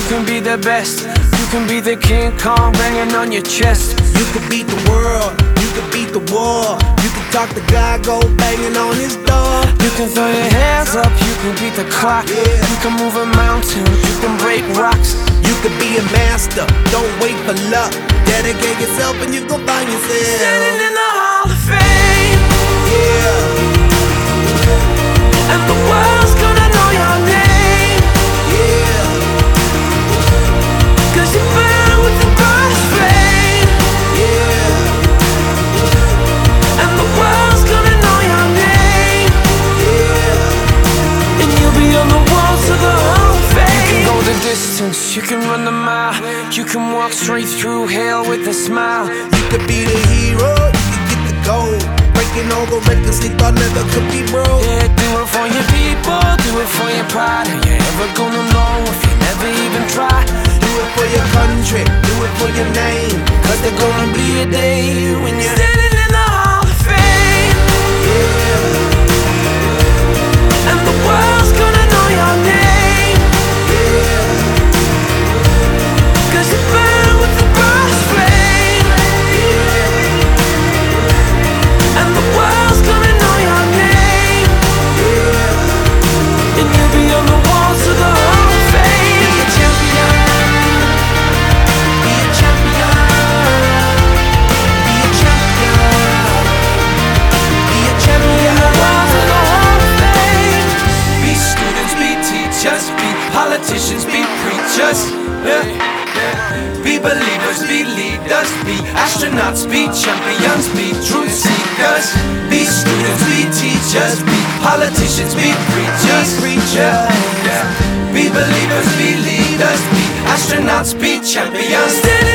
can be the best. You can be the King Kong banging on your chest. You can beat the world, you can beat the war. You can talk to God, go banging on his door. You can throw your hands up, you can beat the clock. You can move a mountain, you can break rocks. You can be a master, don't wait for luck. Dedicate yourself and you gon' find yourself Standing in the Hall of Fame. Yeah, And the world's gonna know your name. yeah, 'Cause you burn with the brightest flame. yeah, And the world's gonna know your name. yeah. And you'll be on the walls of the Hall of Fame. You can go the distance, you can run the mile. You can walk straight through hell with a smile. You could be the hero, you can get the gold. Breaking all the records they thought never could be broke. Yeah, do it for your people, do it for your pride. Are you ever gonna know if you never even try? Do it for your country, do it for your name. 'Cause there's gonna be a day when you're Standing in the Hall of Fame. And the world's gonna know your name. 'Cause you burn with the brightest flame. And the world's gonna know your name. And you'll be on the walls of the Hall of Fame. Be a champion, be a champion, be a champion, be a champion. Walls of the Hall of Fame. Be students, be teachers, be politicians, be preachers. Yeah. Be believers, be leaders, be astronauts, be champions, be truth seekers. Be students, be teachers, be politicians, be preachers. Yeah. Be believers, be leaders, be astronauts, be champions.